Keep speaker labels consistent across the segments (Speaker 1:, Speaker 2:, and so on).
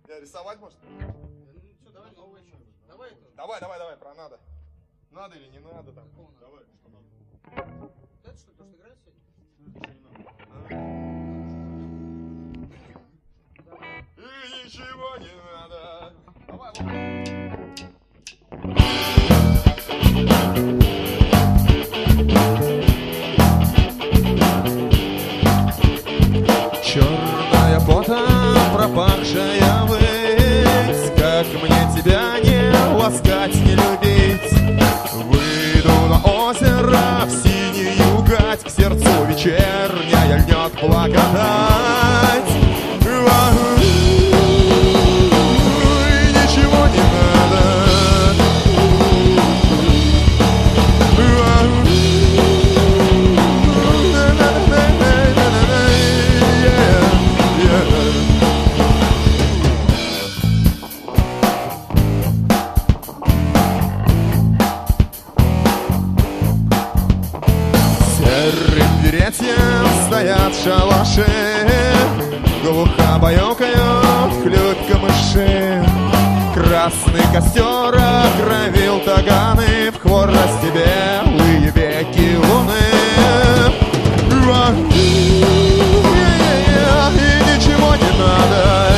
Speaker 1: Рисовать может?
Speaker 2: Ну что, давай новое еще. Давай это.
Speaker 1: Давай, про надо. Надо или не надо там?
Speaker 2: Давай, что надо? Это что, то, что играет сегодня?
Speaker 1: И ничего не надо. Давай,
Speaker 3: черная потом пропахшая высь, как мне тебя не ласкать, не любить. Выйду на озеро в синюю гать, к сердцу вечерняя льнет благодать. И ничего не надо. Серым веретьем стоят шалаши, глухо баюкают флют камыши. Красный костер окровил таганы, в хворосте белые веки луны. И ничего не надо.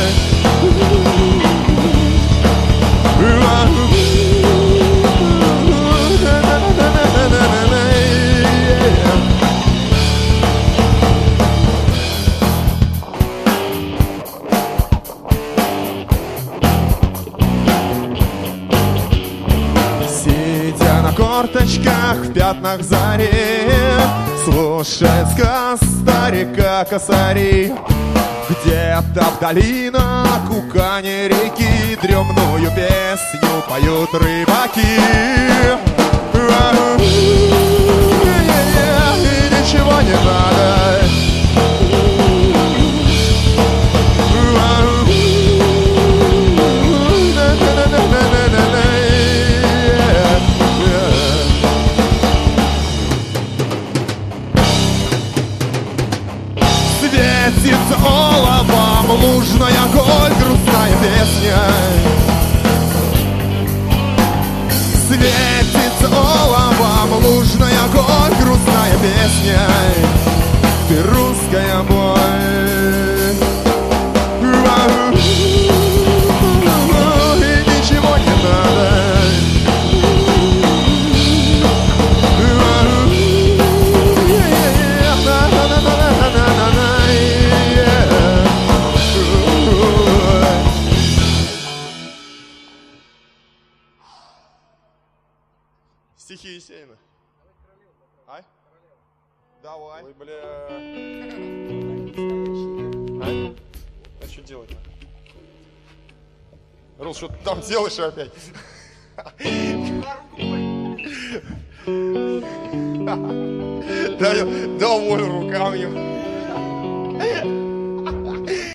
Speaker 3: Сидя на корточках в пятнах зари, слушает сказ старика косари. Где-то в долинах у кани реки дремную песню поют рыбаки. И ничего не надо. Светится оловом лужная голь, грустная песня. Светится оловом лужная голь, грустная песня. Ты русская боль. И ничего не надо.
Speaker 1: Стихи Есенина. Ай? Давай. Ой, бля. Ай? А что делать-то? Рус, что ты там делаешь опять? Доволен руками.